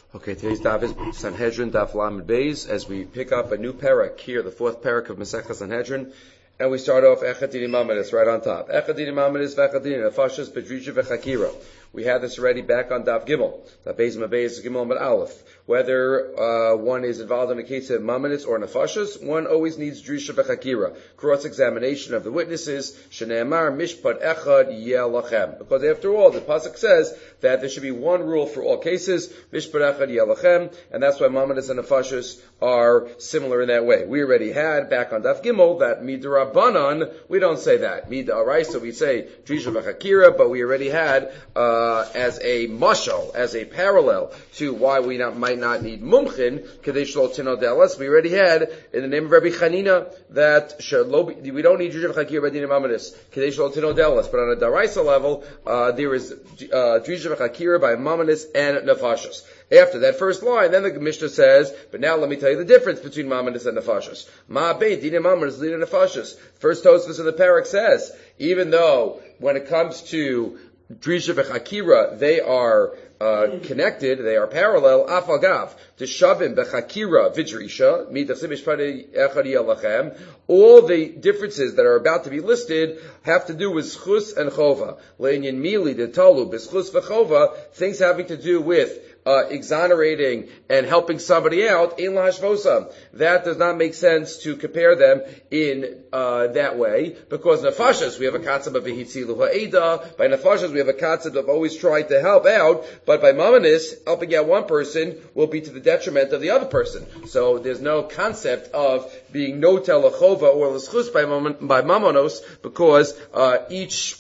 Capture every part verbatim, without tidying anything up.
Okay, today's daf is Sanhedrin, daf Lamed Beis, as we pick up a new parak here, the fourth parak of Masechah Sanhedrin, and we start off Echad Dini Mamadis right on top. Echad Dini Mamadis v'Echad Dini Nefashos B'Drisha v'Chakira. We had this already back on daf Gimel, daf Beis Mabeis Gimel Mad Aleph. Whether uh, one is involved in a case of Mamadis or Nefashos, one always needs Drisha v'Chakira, cross-examination of the witnesses. Shneimar Mishpat Echad Yeh Lachem. Because after all, the pasuk says that there should be one rule for all cases, Mishpat Echad Yeh Lachem, and that's why Mamadis and Nefashos are similar in that way. We already had back on daf Gimel that Midrabanan, we don't say that. Midaraisa, we say Drisha v'Chakira, but we already had uh, as a mashal, as a parallel to why we not, might not need mumchin, kadesh lo tino delas. We already had in the name of Rabbi Chanina that we don't need Drisha v'Chakira by dinam amadis, kadesh lo tino delas. But on a daraisa level, uh, there is uh, Drisha v'Chakira by mamadis and nefashos. After that first line, then the Mishnah says, but now let me tell you the difference between mamadis and nefashos. Ma be dinam amadis dinam nefashos. First Tosfos in the parak says, even though when it comes to Drisha v'Chakira, they are uh, connected, they are parallel. Afagav to Shavim b'Chakira v'Drisha midasim mishpatei echad yeh lachem. All the differences that are about to be listed have to do with schus and chova. Le'inyan mili detalu b'schus v'chova, things having to do with Uh, exonerating and helping somebody out, in lahashvosa. That does not make sense to compare them in uh, that way, because nefashos, we have a concept of v'hitzilu ha'eda. By nefashos, we have a concept of always trying to help out, but by mamanis, helping out one person will be to the detriment of the other person. So there's no concept of being no telachova or l'schus by, by mamanos, because uh, each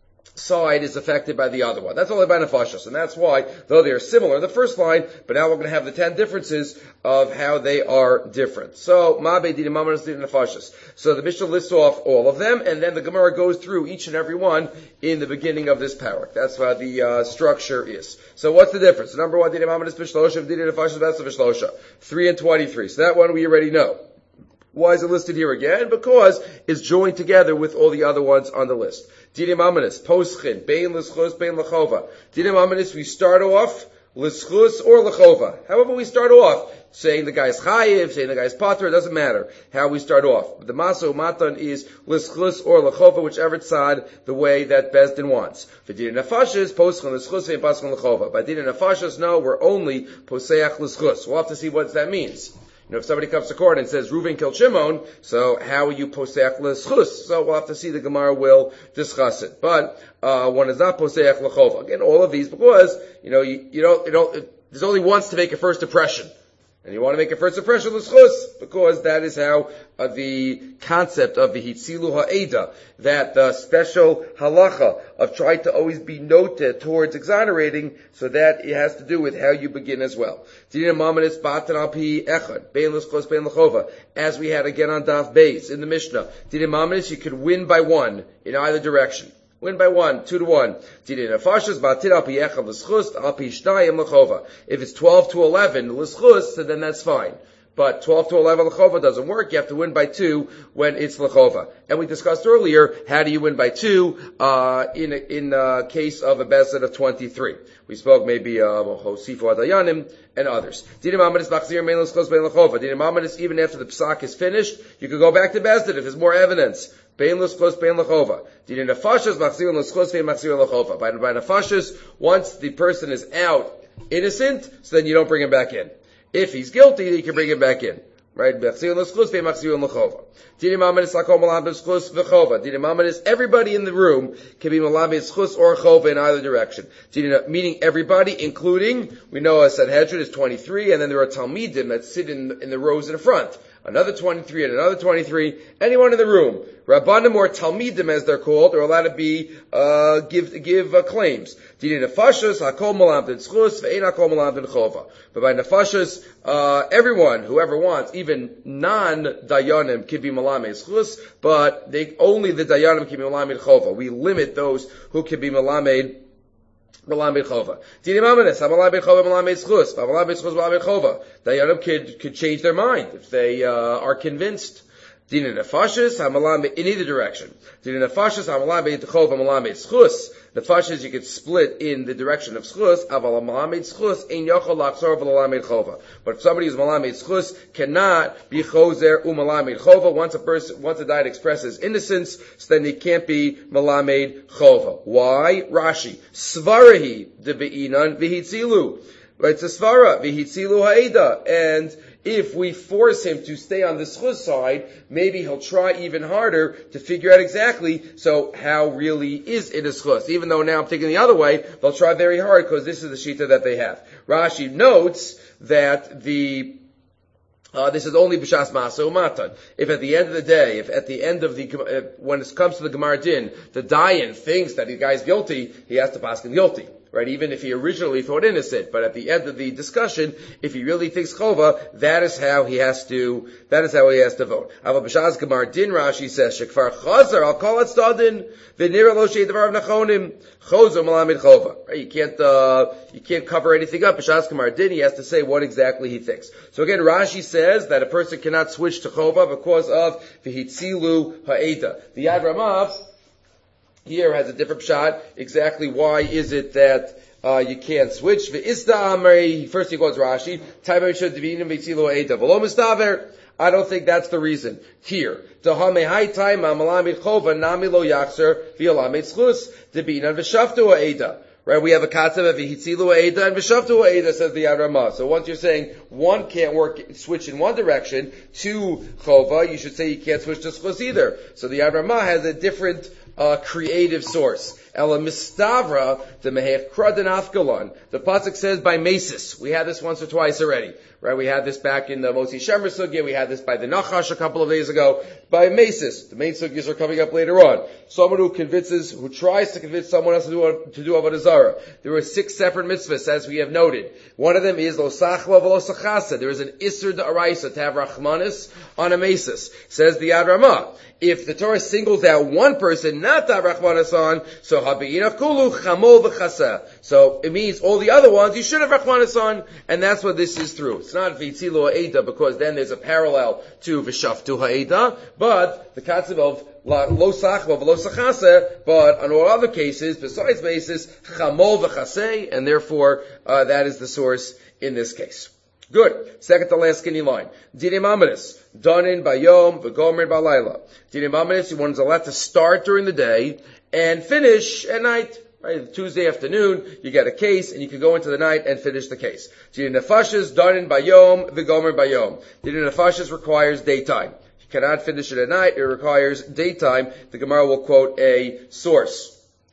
side is affected by the other one. That's only by nefashos, and that's why, though they are similar in the first line, but now we're going to have the ten differences of how they are different. So, ma be'dinim mamanos dinim nefashos. So the Mishnah lists off all of them, and then the Gemara goes through each and every one in the beginning of this parak. That's how the uh, structure is. So what's the difference? Number one, dinim mamanos b'shlosha, dinim nefashos b'shlosha. Three and twenty-three. So that one we already know. Why is it listed here again? Because it's joined together with all the other ones on the list. Dinim amanis, poschin, bein l'schus, bein l'chova. Dinim amanis, we start off l'schus or l'chova. However we start off, saying the guy's chayiv, saying the guy's pater, it doesn't matter how we start off. The maso matan is l'schus or l'chova, whichever side, the way that Bezdin wants. For dinim nefashos, poschin l'schus, vein paschin l'chova. By dinim nefashos, no, we're only poseach l'schus. We'll have to see what that means. You know, if somebody comes to court and says Reuven killed Shimon, so how are you poseach l'schus? So we'll have to see. The Gemara will discuss it. But uh one is not poseach l'chova. Again, all of these because you know you, you don't you don't. There's only once to make a first impression, and you want to make a first impression l'schus because that is how uh, the concept of the hitzilu ha'eda, that the special halacha of trying to always be noted towards exonerating, so that it has to do with how you begin as well. As we had again on Daf Beis in the Mishnah, you could win by one in either direction. Win by one, two to one. If it's twelve to eleven, so then that's fine. But twelve to eleven l'chova doesn't work. You have to win by two when it's l'chova. And we discussed earlier, how do you win by two, uh, in, in a case of a bezet of twenty-three. We spoke maybe, uh, Hosifu Adayanim and others. Dinim amadis b'achzir mein l'schos bein l'chova. Dinim amadis, even after the psak is finished, you could go back to bezet if there's more evidence. Bein l'schos bein l'chova. Dinim nefashos b'achzir l'schos vein machzir l'chova. By, by nefashos, once the person is out innocent, so then you don't bring him back in. If he's guilty, you can bring him back in. Right? Everybody in the room can be malabed schus or chova in either direction. Meaning everybody, including, we know a Sanhedrin is twenty-three, and then there are Talmidim that sit in, in the rows in front. Another twenty-three and another twenty-three. Anyone in the room. Rabbanim or Talmidim, as they're called, are allowed to be, uh, give, give, uh, claims. But by nefashos, uh, everyone, whoever wants, even non-dayanim can be malamed schus, but they, only the dayanim can be malamed chova. We limit those who can be malamed Malamed chova. Dinim amanis, malamed chova, malamed schus, malamed schus, malamed chova. Dayanim could could change their mind if they uh, are convinced. Dina nefashis hamalam in either direction. Dina nefashis hamalam beitchov hamalam beitzchus. Nefashis you could split in the direction of schus. Aval hamalam beitzchus ein yochol lachzor v'lalam beitzchova. But if somebody who's malam beitzchus cannot be chozer umalam beitzchova, once a person, once a diet expresses innocence, so then he can't be malamed chova. Why? Rashi svarahi de beinan v'hitzilu. Right, it's a svara v'hitzilu ha'eda, and if we force him to stay on the schus side, maybe he'll try even harder to figure out exactly, so how really is it a schus? Even though now I'm thinking the other way, they'll try very hard because this is the shita that they have. Rashi notes that the Uh, this is only b'shas ma'aseh umatan. If at the end of the day, if at the end of the, uh, when it comes to the Gemara Din, the dayan thinks that the guy's guilty, he has to pass him guilty. Right? Even if he originally thought innocent, but at the end of the discussion, if he really thinks chova, that is how he has to, that is how he has to vote. Ava b'shas Gemara Din, Rashi says, shekfar chazer, I'll call it stadin, v'nira lo shei devar v'nachonim, chozo malamid chova. Right? You can't, uh, you can't cover anything up. B'shas Gemara Din, he has to say what exactly he thinks. So again, Rashi says that a person cannot switch to chova because of v'hitzilu ha'eda. The Yad Ramah here has a different shot. Exactly why is it that uh, you can't switch? First he quotes Rashi. I don't think that's the reason. Here. Right, we have a katzav of v'hitzilu ha'eda and v'shavtu ha'eda, says the Yad Ramah. So once you're saying one can't work, switch in one direction to chova, you should say you can't switch to schus either. So the Yad Ramah has a different uh, creative source. Ela mistavra the mehech kradan afgalon. The pasuk says by mesis. We had this once or twice already. Right, we had this back in the Motzi Shemer Sugya. We had this by the Nachash a couple of days ago. By mesis. The main sugyas are coming up later on. Someone who convinces, who tries to convince someone else to do to do avodah zarah. There were six separate mitzvahs, as we have noted. One of them is lo sachla v'lo sachasa. There is an isur da'araisa to have rachmanis on a mesis. Says the Yad Ramah. If the Torah singles out one person not to have rachmanis on, so habeina kulu chamol v'chasa. So it means all the other ones you should have rachmanis on, and that's what this is through. It's not v'itzilu ha'eda because then there's a parallel to v'shaftu ha'eda, but the concept of lo sachva v'lo sachase, but on all other cases, besides basis, chamol v'chasei, and therefore uh, that is the source in this case. Good. Second to last skinny line. Dinim Amadis. Danin bayom v'gomer balayla. Dinim Amadis, one is allowed to start during the day and finish at night. Right? Tuesday afternoon, you get a case, and you can go into the night and finish the case. Dinim Nefashis, Danin bayom v'gomer bayom. Dinim Nefashis requires daytime. You cannot finish it at night. It requires daytime. The Gemara will quote a source.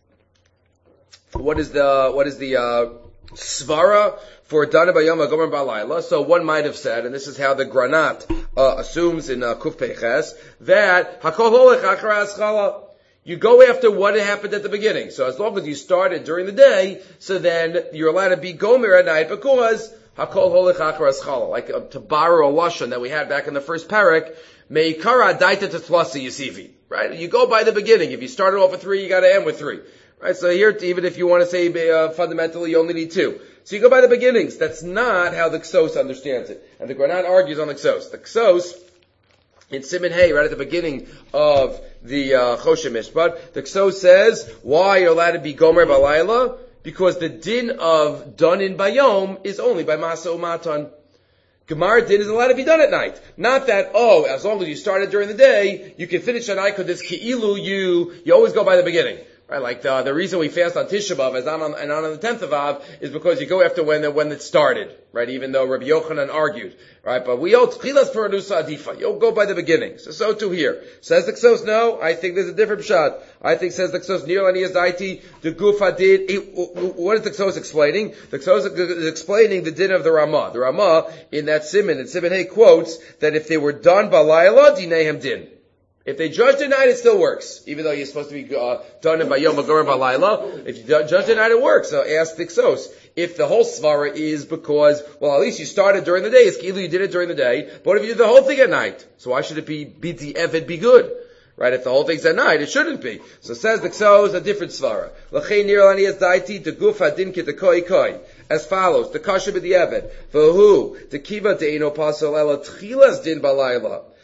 What is the, what is the, uh, svara for Dana Bayom Gomer Balayla? So one might have said, and this is how the Granat uh, assumes in uh, Kuf Peches, that Hakol Holech Achara Aschala. You go after what happened at the beginning. So as long as you started during the day, so then you're allowed to be Gomer at night because Hakol Holech Achara Aschala. Like uh, to borrow a lashon that we had back in the first parak, Meikara Daita Tetlasi Yisivi. Right? You go by the beginning. If you started off with three, you got to end with three. Right, so here, even if you want to say uh, fundamentally, you only need two. So you go by the beginnings. That's not how the Ksos understands it. And the Granat argues on the Ksos. The Ksos, in Siman Hay, right at the beginning of the uh, Choshen Mishpat, the Ksos says, why you're allowed to be Gomer Balayla? Because the din of Danin Bayom is only by Masa Umatan. Gemara din is allowed to be done at night. Not that, oh, as long as you started during the day, you can finish at night because it's Ki'ilu, you, you always go by the beginning. Right, like the, the reason we fast on Tisha B'Av and not on, and not on the tenth of Av is because you go after when the, when it started, right? Even though Rabbi Yochanan argued, right? But we all tchilas peradusa adifa. You'll go by the beginning. So so too here. Says the Ksos, no. I think there's a different shot. I think says the Ksos nir laniyas daiti the gufa did. What is the Ksos explaining? The Ksos is explaining the din of the Ramah. The Ramah in that Siman in Siman Hay quotes that if they were done balayla dinehem din. If they judged at night, it still works. Even though you're supposed to be uh, done in Bayom Gomer Balayla, if you judge at night, it works. So ask the Ksos. If the whole svara is because, well, at least you started during the day, it's either you did it during the day, but if you did the whole thing at night, so why should it be biti evid be good? Right? If the whole thing's at night, it shouldn't be. So says the Ksos, a different svara. L'chei nir laniyas daiti de guf hadin kitakoi koi. As follows, the kasha b'di evid. V'hu, the kiva de'ino pasol ela tchilas din balayla.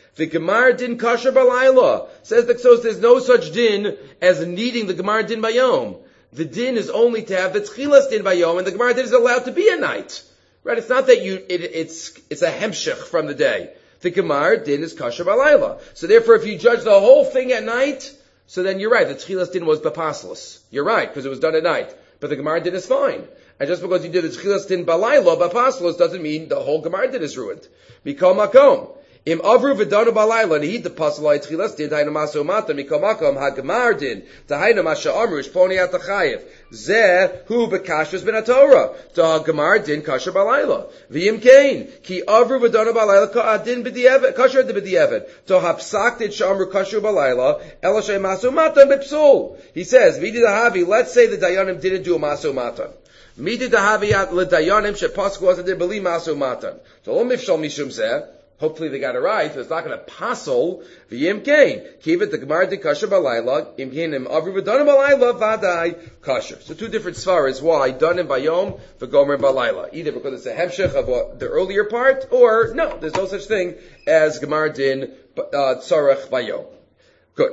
The Gemar din kasher balayla. Says the Ksos, there's no such din as needing the Gemar din bayom. The din is only to have the tchilas din bayom, and the Gemar din is allowed to be a night. Right? It's not that you, it, it's, it's a hemshech from the day. The Gemar din is kasher balayla. So therefore, if you judge the whole thing at night, so then you're right, the tchilas din was bapaslos. You're right, because it was done at night. But the Gemar din is fine. And just because you did the tchilas din balayla, bapaslos, doesn't mean the whole Gemar din is ruined. Mikol makom. Im avru v'danu balayla nehid the pasalai tchilas din ta'inu maso mata mikol makom ha-gemar din ta'inu masha amru ishponi atachayev zeh hu bekashus ben ha-Torah ta gemar din kasher balayla v'yim kein ki avru v'danu balayla ka'adin b'di'evet kasher din b'di'evet to hapsak din sh'amru kasher balayla ela shay maso mata b'psul. He says v'di dahavi, let's say the dayanim didn't do a maso mata. Midi dahavi at l'dayanim she'pasku wasn't there b'li maso mata. So lo mifshal mishum zeh. Hopefully they got it right, so it's not going to passel v'yim kain. Kivit the Gemara di kasher balayla, im kainim avru v'danim balayla vadai kasher. So two different svaras why danim bayom v'gomer balayla. Either because it's a hemshech of uh, the earlier part, or no, there's no such thing as Gemara din tzarech bayom. Good.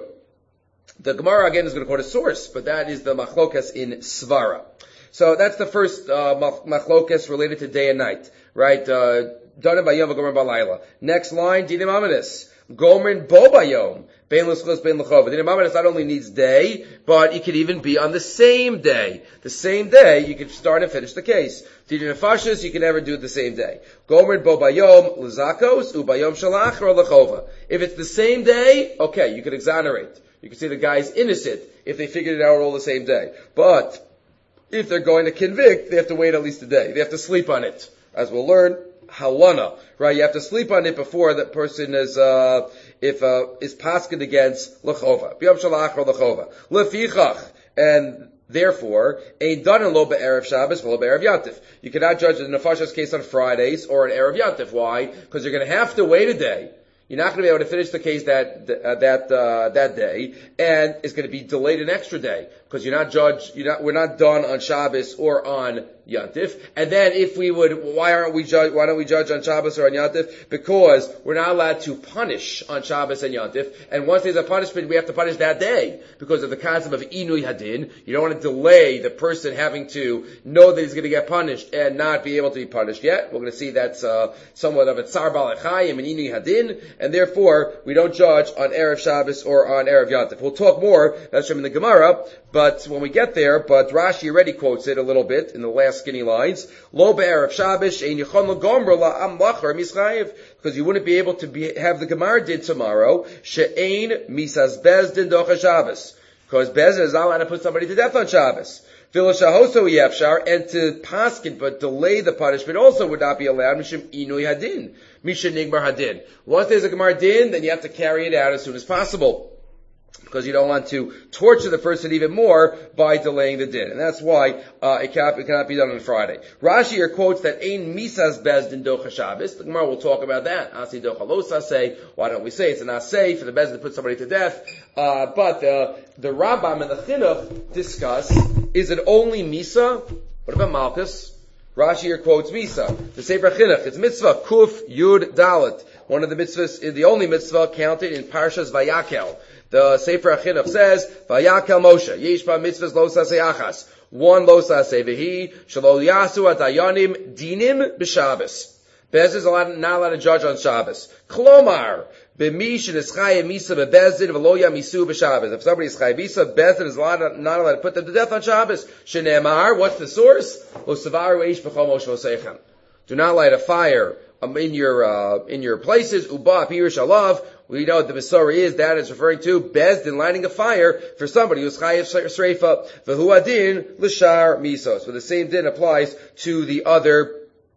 The Gemara again is going to quote a source, but that is the machlokas in svara. So that's the first uh, machlokas related to day and night, right? Uh, Danim bayom v'gomer balayla. Next line, dinim aminis. Gomer bo bayom. Bein l'schus, bein l'chova. Dinim aminis not only needs day, but it could even be on the same day. The same day, you can start and finish the case. Dinim nefashis, you can never do it the same day. Gomer bo bayom l'zakos, u bayom shalach or l'chova. If it's the same day, okay, you can exonerate. You can say the guy's innocent if they figured it out all the same day. But if they're going to convict, they have to wait at least a day. They have to sleep on it. As we'll learn, halana, right? You have to sleep on it before that person is, uh, if, uh, is paskin against l'chova. B'yom shalach or l'chova. Lefichach. And therefore, ein danin lo be'erev Shabbos v'lo be'erev Yantif. You cannot judge the nefashas case on Fridays or an erev Yantif. Why? Because you're going to have to wait a day. You're not going to be able to finish the case that uh, that uh, that day, and it's going to be delayed an extra day because you're not judged. You're not. We're not done on Shabbos or on Yantif. And then, if we would, why aren't we judge? Why don't we judge on Shabbos or on Yantif? Because we're not allowed to punish on Shabbos and Yantif. And once there's a punishment, we have to punish that day because of the concept of inui hadin. You don't want to delay the person having to know that he's going to get punished and not be able to be punished yet. We're going to see that's uh, somewhat of a tsar balachayim and inui hadin. And therefore, we don't judge on Erev Shabbos or on Erev Yantif. We'll talk more, that's from the Gemara, but when we get there, but Rashi already quotes it a little bit in the last skinny lines. Lo be'erev Shabbos, ein yichon l'gomra la'am lachar mischayev. Because you wouldn't be able to be, have the Gemara did tomorrow, she'ein misas bezdin docha Shabbos. Because Bezdin is not allowed to put somebody to death on Shabbos. Vilashahoso yefshar, and to paskin, but delay the punishment also would not be allowed. Mishim inui hadin. Misha nigmar hadin. Once there's a gemar din, then you have to carry it out as soon as possible. Because you don't want to torture the person even more by delaying the din. And that's why, uh, it cannot, it cannot be done on Friday. Rashi here quotes that ein misas bezdin docha Shabbos. The Gemara will talk about that. Asi docha lo saseh. Why don't we say it's not safe for the bezdin to put somebody to death? Uh, but, uh, the Rambam and the Chinuch discuss, is it only Misa? What about Malchus? Rashi here quotes Misa. The Sefer Chinuch, it's mitzvah, Kuf Yud Dalet. One of the mitzvahs, is the only mitzvah counted in Parshas Vayakel. The Sefer Chinuch says, Vayakel Moshe, Yesh ba mitzvahs lo saseh achas. One lo saseh v'hi, shalo yasu adayanim dinim b'Shabbos. Bezdin is allowed, not allowed to judge on Shabbos. Klomar, b'mish and ischayim misa bebezdin v'lo yamisu b'Shabbos. If somebody is chayim misa, Bezdin is allowed, not allowed to put them to death on Shabbos. Shenemar, what's the source? Lo savaru eish b'chol moshe v'seichem. Do not light a fire um, in your uh, in your places. Uba pirish alav. We know what the Besorah is. That is referring to Bezdin lighting a fire for somebody who's chayiv sreifa. V'hu adin l'shar misos. So the same din applies to the other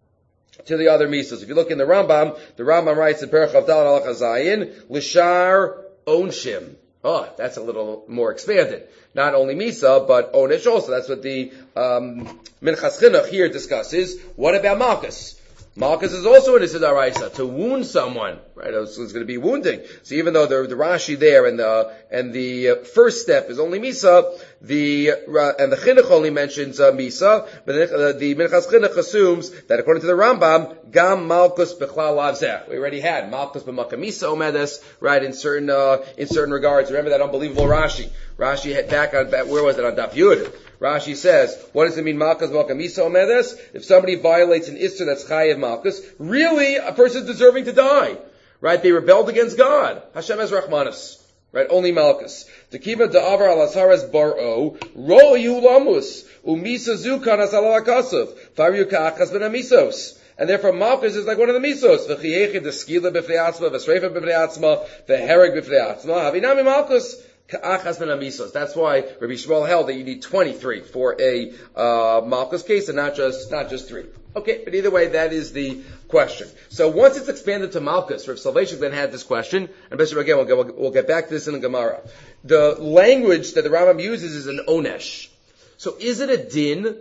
to the other misos. If you look in the Rambam, the Rambam writes in Perach Avdal Al Chazayin, l'shar onshim. Oh, that's a little more expanded. Not only Misa, but Onish also. That's what the um, Minchas Chinuch here discusses. What about Malchus? Malchus is also in the Sidaraisa, to wound someone, right? So it's going to be wounding. So even though the, the Rashi there and the, and the first step is only Misa, the uh, and the Chinuch only mentions uh, Misa, but the, uh, the Minchas Chinuch assumes that according to the Rambam, Gam Malkus Bechlal Lavzeh. We already had Malkus B'Makom Misa Omedes, right? In certain uh, in certain regards. Remember that unbelievable Rashi. Rashi hit back on back, where was it on Daf Yud? Rashi says, what does it mean, Malkus B'Makom Misa Omedes? If somebody violates an Isser that's Chayev Malkus, really a person is deserving to die, right? They rebelled against God. Hashem has Rachmanis. Right, only Malchus. Tekiva da'avar al asaras bar'o, ro yu lamus, umisa zukan as ala akasav, faryu ka'achas ben amisos. And therefore Malchus is like one of the misos. V'chiyechid d'skila b'fnei atzma, v'sreifa b'fnei atzma, v'hereg b'fnei atzma, havinami Malchus, ka'achas ben amisos. That's why Rabbi Shmuel held that you need twenty-three for a, uh, Malchus case and not just, not just three. Okay, but either way, that is the question. So once it's expanded to Malchus, Rav Soloveitchik then had this question, and Bishop again, we'll get, we'll get back to this in the Gemara. The language that the Rambam uses is an onesh. So is it a din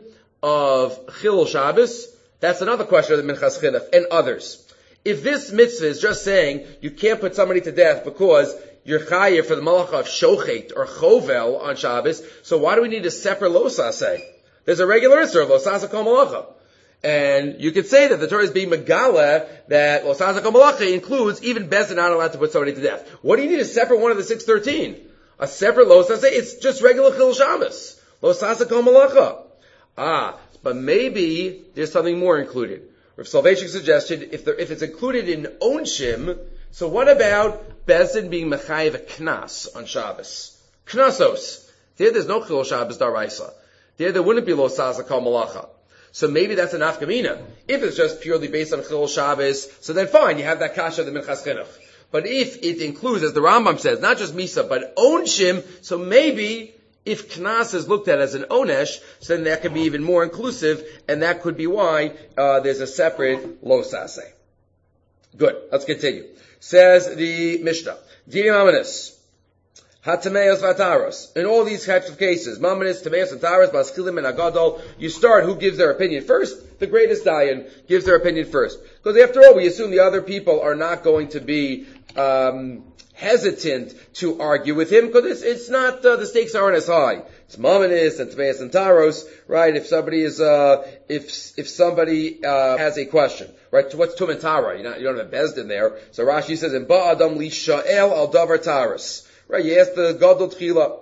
of Chilul Shabbos? That's another question of the Minchas Chinuch and others. If this mitzvah is just saying you can't put somebody to death because you're chayiv for the malacha of shochet or chovel on Shabbos, so why do we need a separate losaseh? There's a regular isser of losaseh kol malacha. And you could say that the Torah is being megala that losaseh kol malacha includes even Bezdin not allowed to put somebody to death. What do you need a separate one of the six thirteen? A separate losaseh? It's just regular chilul Shabbos. Losaseh kol malacha. Ah, but maybe there's something more included. Rav Soloveitchik suggested if there, if it's included in onshim, so what about Bezdin being mechayiv a knas on Shabbos? Knasos. There, there's no chilul Shabbos daraisa. There, there wouldn't be losaseh kol malacha. So maybe that's an afkamina. If it's just purely based on Chilul Shabbos, so then fine, you have that kasha of the Minchas Chinuch. But if it includes, as the Rambam says, not just Misa, but Onshim, so maybe if Knas is looked at as an Onesh, so then that could be even more inclusive, and that could be why uh, there's a separate Losase. Good, let's continue. Says the Mishnah, Dinim Amanis. Hatameos vataros. In all these types of cases, Mamanis, Tameos, and Taros, Baskilim, and Agadol, you start who gives their opinion first. The greatest Dayan gives their opinion first. Because after all, we assume the other people are not going to be um, hesitant to argue with him, because it's, it's not, uh, the stakes aren't as high. It's Mamanis and Tameos and Taros, right? If somebody is, uh, if if somebody uh, has a question, right? What's Tum and Tara? You don't, you don't have a Bezdin there. So Rashi says, in Ba'adam li sha'el al davar Taros. Right, you ask the Gadol Tchila.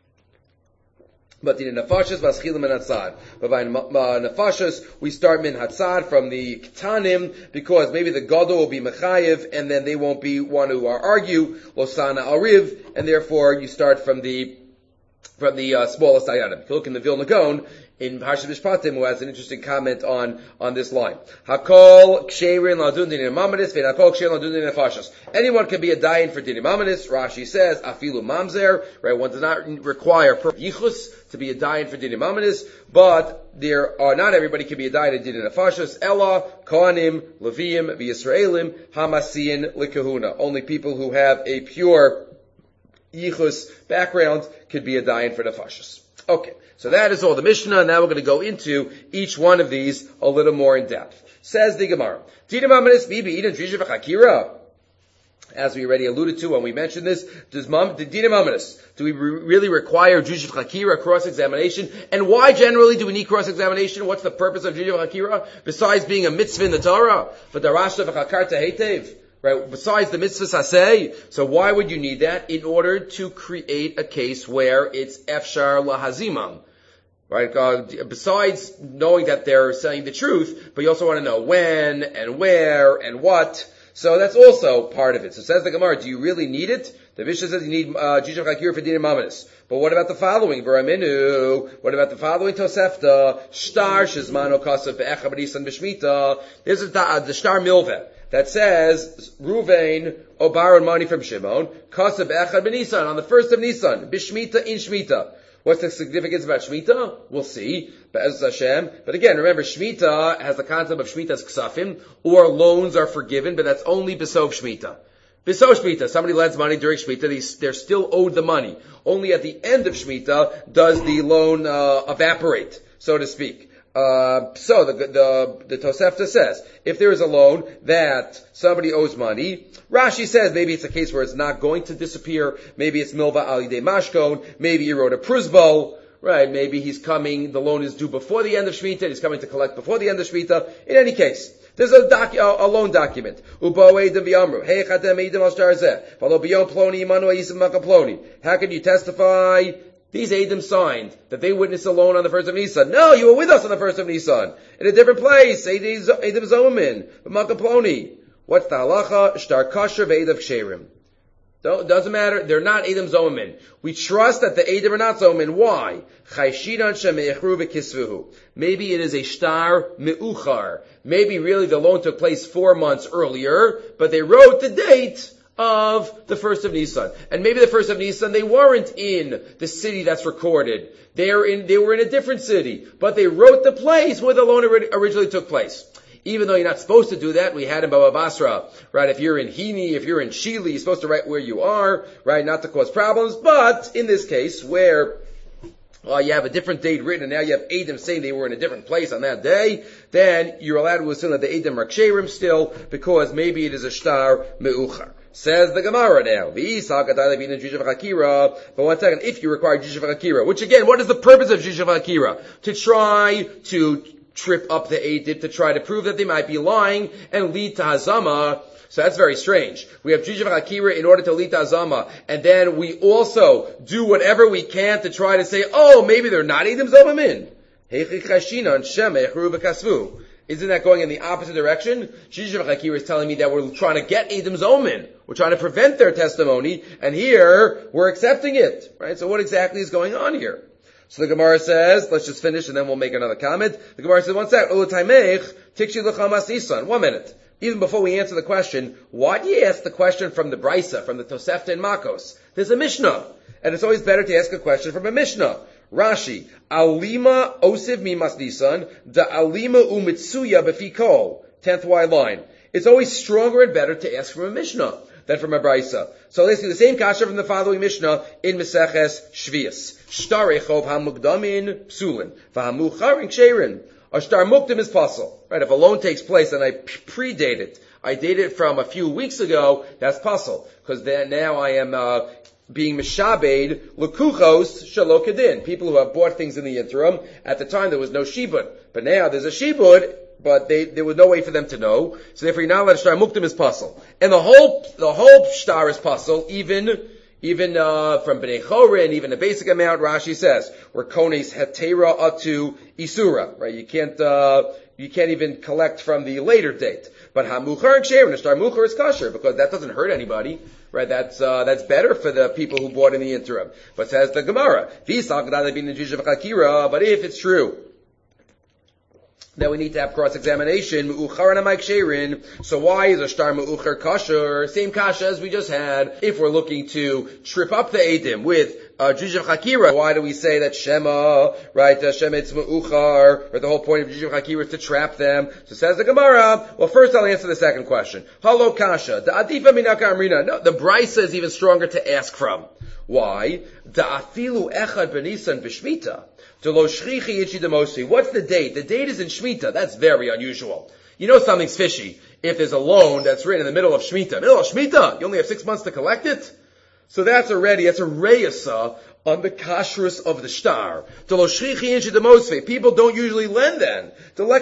But in Nefashos, Vaschilim and Hatzad. But by Nefashos, we start Min Hatzad from the Ketanim, because maybe the Gadol will be Mechayev, and then they won't be one who argue, Losana Ariv, and therefore you start from the from the uh, smallest ayadim. If you look in the Vilna Gaon, in Parshat Mishpatim, who has an interesting comment on, on this line. Hakol ksherin ladun dinim mamadis, ve'in hakol ksherin ladun dinim nefashos. Anyone can be a dayan for dinim mamadis. Rashi says, afilu mamzer, right? One does not require per yichus to be a dayan for dinim mamadis, but there are, not everybody can be a dayan in dinim nefashos. Ella, kohanim, leviim, v'yisraelim, hamasiyin likahuna. Only people who have a pure yichus background could be a dayan for nefashos. Okay, so that is all the Mishnah. Now we're going to go into each one of these a little more in depth. Says the Gemara, as we already alluded to when we mentioned this, does mom, do we really require Jujiv Chakira, cross-examination? And why generally do we need cross-examination? What's the purpose of Jujiv Chakira? Besides being a mitzvah in the Torah? But darashta v'chakarta heitev. Right, besides the mitzvah saseh, so why would you need that? In order to create a case where it's efshar lahazimam. Right, uh, besides knowing that they're saying the truth, but you also want to know when, and where, and what. So that's also part of it. So says the Gemara, do you really need it? The Mishnah says you need Jujiv Chakir for dinim mamadis. But what about the following? V'raminu. What about the following Tosefta? Shtar shizmano kasav be'echa b'nisan b'shmita. This is the, uh, the shtar milveh that says Ruvain o borrowed money from Shimon kasav be'echa b'nisan on the first of Nisan b'shmita in shmita. What's the significance about Shemitah? We'll see. Be'ez Hashem. But again, remember, Shemitah has the concept of Shemitah's ksafim, or loans are forgiven, but that's only B'sov Shemitah. B'sov Shemitah, somebody lends money during Shemitah, they're still owed the money. Only at the end of Shemitah does the loan uh, evaporate, so to speak. Uh, so the, the, the Tosefta says, if there is a loan that somebody owes money, Rashi says maybe it's a case where it's not going to disappear, maybe it's milva al yidei mashkon, maybe you wrote a pruzbol, right? Maybe he's coming, the loan is due before the end of Shemitah, he's coming to collect before the end of Shemitah. In any case, there's a, doc, a, a loan document. How can you testify? These Eidim signed that they witnessed a loan on the first of Nisan. No, you were with us on the first of Nisan. In a different place. Eidim Zomin. Makaploni. What's the halacha? Shtar kasher ve'edav ksherim. Doesn't matter. They're not Eidim Zomin. We trust that the Eidim are not Zomin. Why? Maybe it is a shtar me'uchar. Maybe really the loan took place four months earlier, but they wrote the date of the first of Nisan. And maybe the first of Nisan, they weren't in the city that's recorded. They're in, they were in a different city. But they wrote the place where the loan originally took place. Even though you're not supposed to do that, we had in Baba Basra, right? If you're in Hini, if you're in Shili, you're supposed to write where you are, right? Not to cause problems. But in this case, where uh, you have a different date written, and now you have Eidim saying they were in a different place on that day, then you're allowed to assume that the Eidim are ksherim still, because maybe it is a shtar me'uchar. Says the Gemara now. But one second, if you require Jishav Hakira, which again, what is the purpose of Jishav Hakira? To try to trip up the Eidim, to try to prove that they might be lying and lead to Hazama. So that's very strange. We have Jishav Hakira in order to lead to Hazama, and then we also do whatever we can to try to say, oh, maybe they're not Eidim Zomamin. Isn't that going in the opposite direction? Jishav Hakira is telling me that we're trying to get Eidim Zomin. We're trying to prevent their testimony, and here we're accepting it. Right? So what exactly is going on here? So the Gemara says, let's just finish and then we'll make another comment. The Gemara says, one sec, one minute. Even before we answer the question, why do you ask the question from the Brisa, from the Tosefta and Makos? There's a Mishnah. And it's always better to ask a question from a Mishnah. Rashi, Alima osiv mimas nisan, da alima umitsuya befikol. Tenth Y line. It's always stronger and better to ask from a Mishnah than from a Brisa. So let's do the same kasha from the following Mishnah in Meseches Shvius. Shtar echov hamukdamin psulin, v'hamucharin ksherin. A shtar mukdim is puzzle. Right, if a loan takes place and I predate it, I date it from a few weeks ago, that's puzzle. Because then now I am, uh, being mishabed lekuchos shalokadin. People who have bought things in the interim. At the time there was no shibud. But now there's a shibud, but they, there was no way for them to know. So therefore you're not allowed to shtar mukdim is puzzle. And the whole, the whole shtar is puzzle, even, even, uh, from Bnei Chorin, even a basic amount, Rashi says, where kones hetera atu isura, right? You can't, uh, you can't even collect from the later date. But hamuchar and ksherim, the shtar muchar is kosher, because that doesn't hurt anybody. Right, that's, uh, that's better for the people who bought in the interim. But says the Gemara, but if it's true that we need to have cross-examination, so why is a shtar me'uchar kasher? Same kasha as we just had. If we're looking to trip up the Eidim with uh, Jishav Hakira, why do we say that Shema, right, uh, Shema it's me'uchar, or the whole point of Jishav Hakira is to trap them? So says the Gemara, well first I'll answer the second question. Halo kasha, the adifa minaka amrina. No, the Brisa is even stronger to ask from. Why? Da'afilu echad b'nisan b'shmita. What's the date? The date is in Shemitah. That's very unusual. You know something's fishy if there's a loan that's written in the middle of Shemitah. Middle of Shemitah? You only have six months to collect it? So that's already, that's a reyasa on the kashrus of the shtar. People don't usually lend then.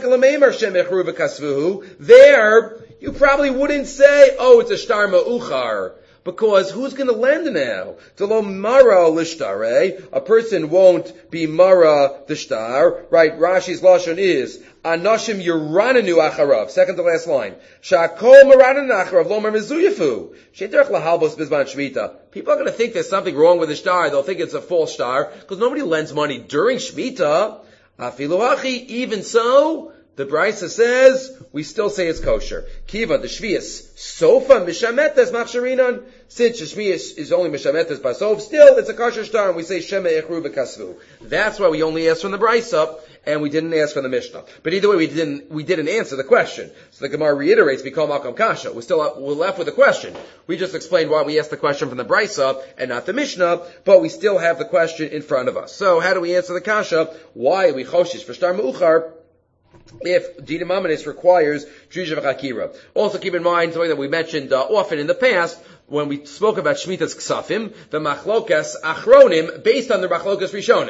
There, you probably wouldn't say, oh, it's a shtar ma'uchar. Because who's going to lend now? Telo mara lishtare. A person won't be mara the shtar. Right? Rashi's lashon is anashim yiranenu acharav. Second to last line. Shakol maranenu acharav lo mermezuyafu. Sheiterach lahalbos bizman shmita. People are going to think there's something wrong with the shtar. They'll think it's a false shtar because nobody lends money during shmita. Afilu achi. Even so, the Brisa says, we still say it's kosher. Kiva, the Shvius, Sofa, Mishametes, Machsharinan. Since the Shvius is only Mishametes Basov, still it's a kosher shtar, and we say Shema Echru B'Kasvu. That's why we only ask from the Brisa, and we didn't ask from the Mishnah. But either way, we didn't, we didn't answer the question. So the Gemara reiterates, we call Malkam Kasha. We're still, we're left with the question. We just explained why we asked the question from the Brisa, and not the Mishnah, but we still have the question in front of us. So how do we answer the Kasha? Why are we Choshish for Shtar Me'uchar? If Dina Mamanis requires Jishav Hakira. Also keep in mind something that we mentioned uh, often in the past when we spoke about Shemitah's Ksafim, the Machlokas Achronim, based on the Machlokas Rishonim.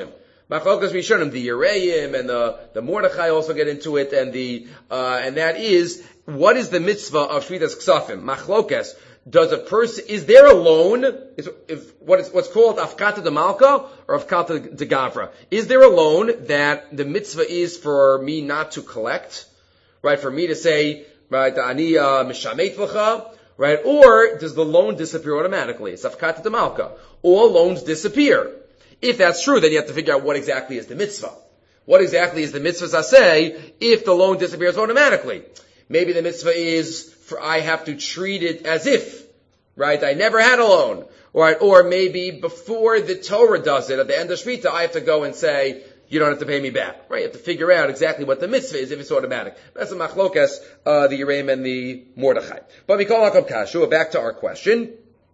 Machlokas Rishonim, the Yereim and the, the Mordechai also get into it, and the, uh, and that is, what is the mitzvah of Shvitas Ksafim? Machlokas. Does a person, is there a loan, is, if, what is, what's called Afkata de Malka or Afkata de Gavra? Is there a loan that the mitzvah is for me not to collect? Right, for me to say, right, Ani Mishamet Lecha, right, or does the loan disappear automatically? It's Afkata de Malka. All loans disappear. If that's true, then you have to figure out what exactly is the mitzvah. What exactly is the mitzvah zaseh if the loan disappears automatically? Maybe the mitzvah is for I have to treat it as if, right, I never had a loan. Right, or maybe before the Torah does it, at the end of Shmita, I have to go and say, you don't have to pay me back. Right, you have to figure out exactly what the mitzvah is if it's automatic. That's the machlokas, uh, the Yereim and the Mordechai. But we call Akam Kashu, back to our question.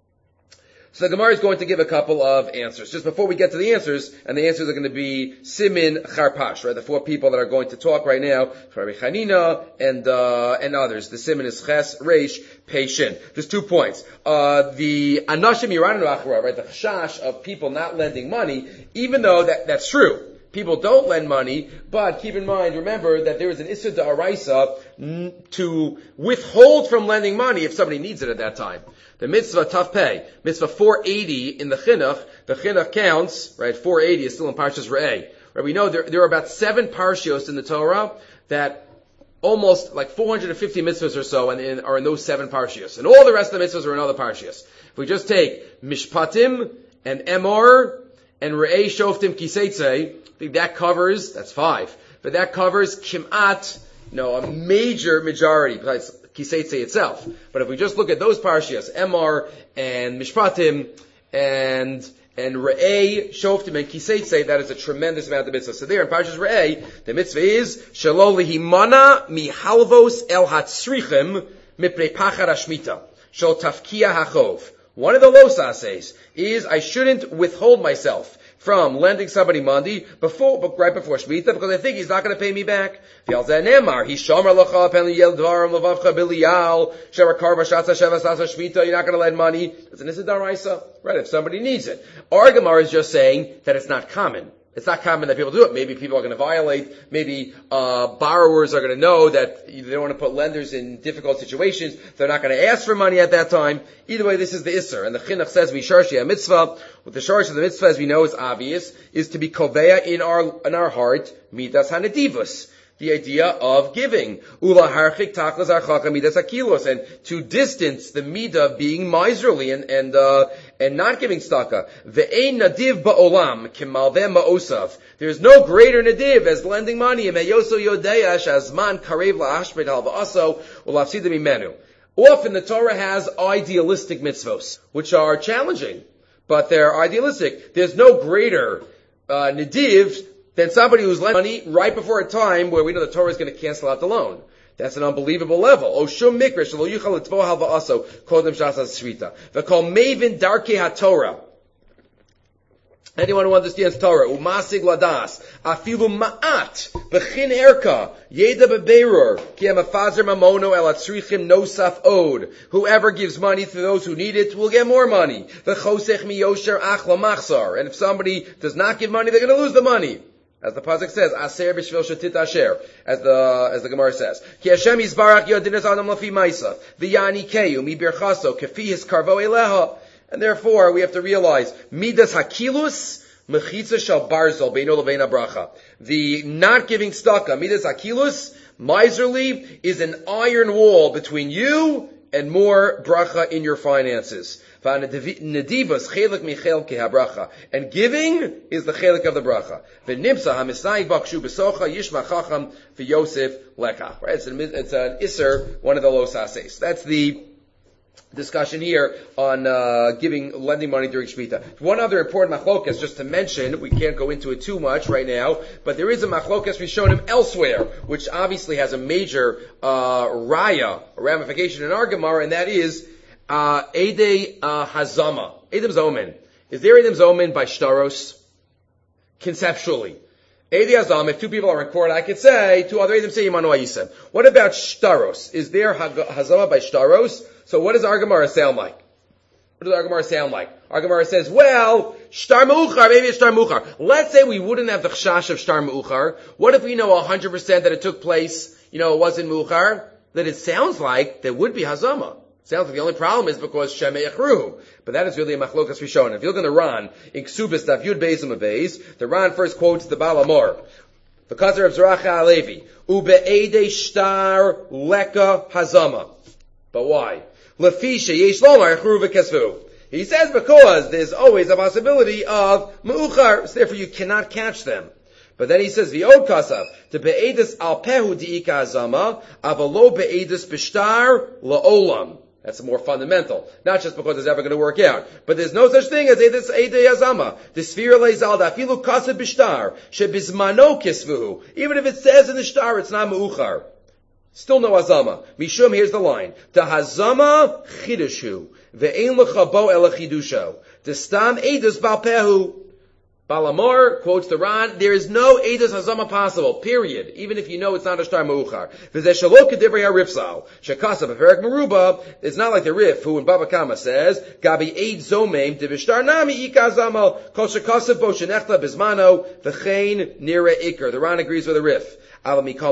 So the Gemara is going to give a couple of answers. Just before we get to the answers, and the answers are going to be Simin Charpash, right? The four people that are going to talk right now, Rabbi Chanina and uh, and others. The Simin is Ches, Reish, Peishin. Just two points. Uh, the Anashim Yiranu Achra, right? The Chash of people not lending money, even though that that's true. People don't lend money, but keep in mind, remember that there is an Issa Da'araisa to withhold from lending money if somebody needs it at that time. The mitzvah tough pay, mitzvah four eighty in the chinuch, the chinuch counts, right, four eighty is still in Parshas Re'eh. Right, we know there, there are about seven parshios in the Torah that almost like four hundred fifty mitzvahs or so and in, are in those seven parshios. And all the rest of the mitzvahs are in other parshios. If we just take Mishpatim and Emor and Re'eh Shoftim Kiseitzei, I think that covers, that's five, but that covers Kimat, you know, a major majority, besides Kiseitzei itself. But if we just look at those parshias, Emor and Mishpatim and and Re'eh, Shoftim, and Kiseitzei, that is a tremendous amount of mitzvah. So there in Parshas Re'eh, the mitzvah is Shelo lehimana mihalvos el hatzrichim mipnei pachad hashmita shel tafkia hachov. One of the losases is I shouldn't withhold myself from lending somebody money before, right before Shemitah, because I think he's not going to pay me back. You're not going to lend money. It's an Issa Daraisa, right? If somebody needs it. Our Gemara is just saying that it's not common. It's not common that people do it. Maybe people are going to violate. Maybe uh borrowers are going to know that they don't want to put lenders in difficult situations. They're not going to ask for money at that time. Either way, this is the Isser. And the Chinuch says, Misharshi HaMitzvah. What the Sharish of the Mitzvah, as we know, is obvious, is to be Koveya in our in our heart, Midas HaNedivus. The idea of giving. Ula harchik tachlas archaka midas akilos, and to distance the midah of being miserly and, and, uh, and not giving staka. Ve'ein nadiv ba'olam kimalveh ma'osav. There's no greater nadiv as lending money. Meyoso yodeyash azman karev la'ashmet al va'aso ulafsidim imenu. Often the Torah has idealistic mitzvos, which are challenging, but they're idealistic. There's no greater, uh, nadiv than somebody who's lent money right before a time where we know the Torah is going to cancel out the loan. That's an unbelievable level. Oh, shum mikrish lo yuchal l'tvo hal va'aso kodem shasas shvita. V'kol mevin darkei haTorah. Anyone who understands Torah, umasig ladas, afilu ma'at, b'chin erka, yeda bebeirur, ki amafazer mamono el atzrichim nosaf od. Whoever gives money to those who need it will get more money. V'chosech miyosher ach lamachzar. And if somebody does not give money, they're going to lose the money. As the pasuk says, "Aser b'shvil shetit asher," as the as the Gemara says, "Ki Hashem yizbarach yodinas adam lafi ma'isa v'yani keyu mi birchaso kefi his karvo eleha." And therefore, we have to realize midas hakilus mechitza shal barzel beino levein bracha. The not giving staka, midas hakilus, miserly, is an iron wall between you and more bracha in your finances. And giving is the chelik of the bracha. Right? It's an, it's an iser, one of the losases. That's the discussion here on uh, giving, lending money during Shemitah. One other important machlokas, just to mention, we can't go into it too much right now, but there is a machlokas Rishonim elsewhere, which obviously has a major uh, raya, a ramification in our Gemara, and that is Uh, Eidei uh, Hazama. Eidem Zomen. Is there Eidem Zomen by Shtaros? Conceptually. Eidei Hazama, if two people are in court, I could say, two other Eidem say Yimanu Ayisem. What about Shtaros? Is there Hazama by Shtaros? So what does our Gemara sound like? What does our Gemara sound like? Our Gemara says, well, shtar me'uchar, maybe it's shtar me'uchar. Let's say we wouldn't have the chashash of shtar me'uchar. What if we know one hundred percent that it took place, you know, it wasn't me'uchar? Then it sounds like there would be hazama. Sounds like the only problem is because shemei echruhu. But that is really a machlokas rishon. If you look in the Ran, in Ksubis, Daf Yud Beis U'Beis, the Ran first quotes the Baal Amor. The Kazar of Zeracha Alevi. Ube'edei shtar leka hazama. But why? Lefisha yesh lomar echruhu v'kesvu. He says because there's always a possibility of me'uchar, so therefore you cannot catch them. But then he says, V'od kasav, to be'edus al pehu di'ika hazama, avalo be'edus b'shtar la'olam. That's more fundamental. Not just because it's ever going to work out. But there's no such thing as edus edei hazama. The sfira leizal dafilu kasav b'shtar, shebizmano kisvuhu. Even if it says in the shtar, it's not me'uchar. Still no hazama. Mishum, here's the line. The hazama chidushu. Ve'ein l'chabo ela chidusho. The stam edus balpehu. Baal Amor quotes the Ran, there is no edus hazama possible, period. Even if you know it's not a shtar me'uchar. V'zeh shelo k'divrei ha'rifsal. Shekasa b'perek meruba. It's not like the Rif, who in Baba Kama says, Gabi eid zomeim divishtar nami ika hazama. Kol shekasa bo shenechta bizmano. V'chein nira ikar. The Ran agrees with the Rif. I always agree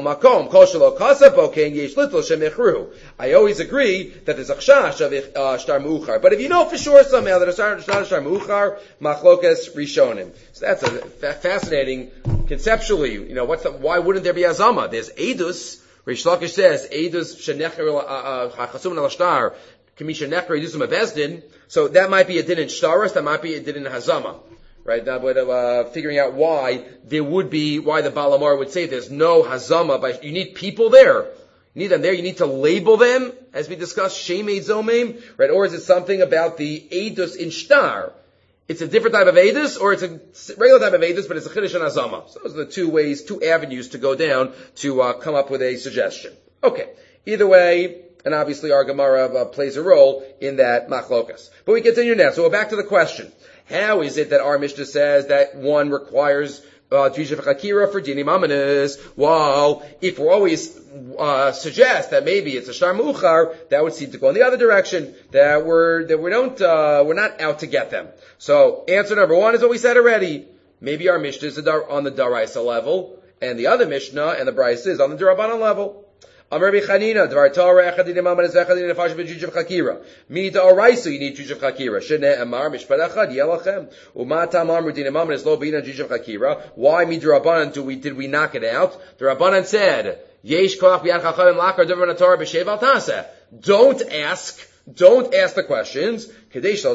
that there's a chash of uh, shtar me'uchar. But if you know for sure somehow that it's not a shtar me'uchar, machlokas rishonim. So that's a fa- fascinating, conceptually, you know, what's the, why wouldn't there be azama? There's edus. Rish Lakish says, edus shenecher hachasum al shtar, k'mi shenecher edusum avezdin. So that might be a din in shtaros, that might be a din in hazama. Right, now, but, uh, figuring out why there would be, why the Baal Amor would say there's no hazama, but you need people there. You need them there, you need to label them, as we discussed, shemei zomim, right, or is it something about the edus in shtar? It's a different type of edus, or it's a regular type of edus, but it's a chiddush and hazama. So those are the two ways, two avenues to go down to, uh, come up with a suggestion. Okay. Either way, and obviously our Gemara uh, plays a role in that machlokas. But we continue now, so we're back to the question. How is it that our Mishnah says that one requires Drisha v'chakira for dinim amanis, while if we always uh, suggest that maybe it's a shtar me'uchar, that would seem to go in the other direction, that we're, that we don't, uh, we're not out to get them. So, answer number one is what we said already. Maybe our Mishnah is on the Daraisa level, and the other Mishnah and the Brisa is on the Darabanan level. Amar Rabbi Chanina, Dvar Torah, Echad Dinim Amanis, Echad Dinim Nefash B'Drisha v'chakira. Mi D'Oraisa, you need Drisha v'chakira. Shnei Amar, Mishpat Echad, Yelachem. Uma Tamam Dinim Amanis, Lo B'Ina Drisha v'chakira. Why mi D'Rabanan do we, did we knock it out? The Rabbanan said, Yesh Koach B'Yad Chachamim Lakar D'Var Torah B'Shev Al Taseh. Don't ask, don't ask the questions, because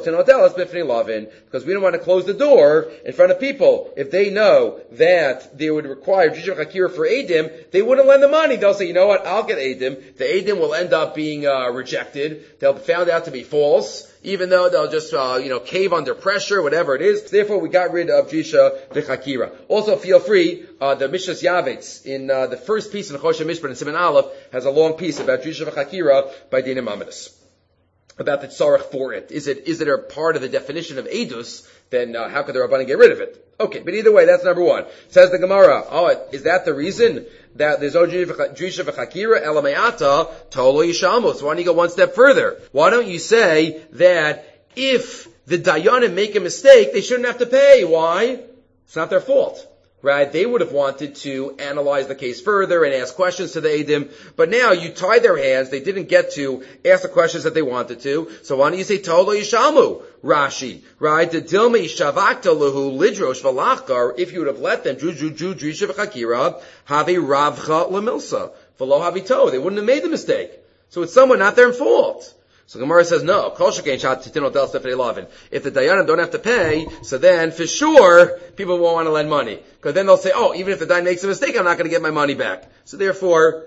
we don't want to close the door in front of people. If they know that they would require Drisha v'chakira for Eidim, they wouldn't lend the money. They'll say, you know what, I'll get Eidim. The Eidim will end up being uh, rejected. They'll be found out to be false, even though they'll just, uh, you know, cave under pressure, whatever it is. Therefore, we got rid of Drisha v'chakira. Also, feel free, uh, the Mishnas Yavetz, in uh, the first piece in Choshen Mishpat in Siman Aleph, has a long piece about Drisha v'chakira by Dinim Amanis. About the tzarech for it. Is it, is it a part of the definition of edus? Then, uh, how could the Rabbanan get rid of it? Okay, but either way, that's number one. Says the Gemara, oh, is that the reason that there's no Drisha v'chakira elameata tolo yishalmu? So why don't you go one step further? Why don't you say that if the Dayanim make a mistake, they shouldn't have to pay? Why? It's not their fault. Right? They would have wanted to analyze the case further and ask questions to the Eidim, but now you tie their hands, they didn't get to ask the questions that they wanted to, so why don't you say Tolo Yishalmu, Rashi, right? The Dilma Yishavakta Lahu Lidrosh Valachkar, if you would have let them, Ju Ju Ju Drisha v'chakira, Havi Ravcha Lemilsa, V'lo Havito, they wouldn't have made the mistake. So it's someone not their fault. So Gemara says, no, Kol Shekain Shat Titino Del Sefrei Lavin. If the Dayanim don't have to pay, so then for sure, people won't want to lend money. Because then they'll say, oh, even if the Dayan makes a mistake, I'm not going to get my money back. So therefore,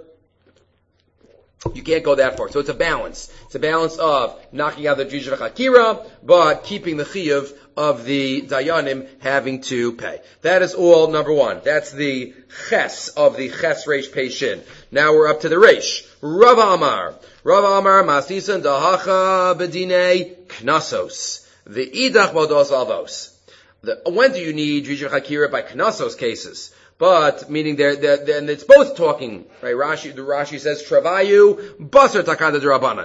you can't go that far. So it's a balance. It's a balance of knocking out the Drisha v'chakira, but keeping the chiyuv of the Dayanim having to pay. That is all number one. That's the ches of the ches reish peishin. Now we're up to the reish. Rav Amar. Rav Amar Masisan Dahacha Bedine Knasos. The Idach Modos Alvos. When do you need Drisha v'chakira? By Knasos cases. But, meaning they're, they're, they're, and it's both talking, right? Rashi, the Rashi says, Travayu, Basar Takada D'Rabanan.